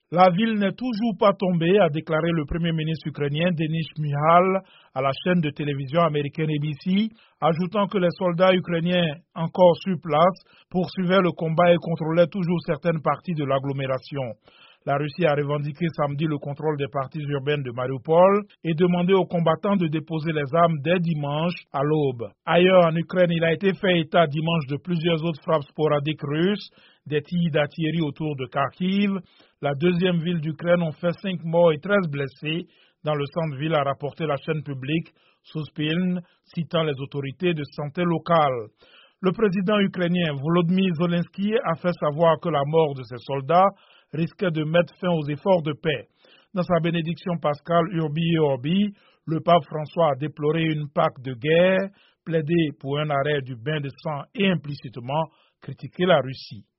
La ville n'est toujours pas tombée, a déclaré le premier ministre ukrainien Denis Shmyhal à la chaîne de télévision américaine ABC, ajoutant que les soldats ukrainiens encore sur place poursuivaient le combat et contrôlaient toujours certaines parties de l'agglomération. La Russie a revendiqué samedi le contrôle des parties urbaines de Mariupol et demandé aux combattants de déposer les armes dès dimanche à l'aube. Ailleurs en Ukraine, il a été fait état dimanche de plusieurs autres frappes sporadiques russes, des tirs d'artillerie autour de Kharkiv. La deuxième ville d'Ukraine ont fait 5 morts et 13 blessés dans le centre-ville, a rapporté la chaîne publique Suspilne, citant les autorités de santé locales. Le président ukrainien Volodymyr Zelensky a fait savoir que la mort de ses soldats risquait de mettre fin aux efforts de paix. Dans sa bénédiction pascale Urbi et Orbi, le pape François a déploré une Pâque de guerre, plaidé pour un arrêt du bain de sang et implicitement critiqué la Russie.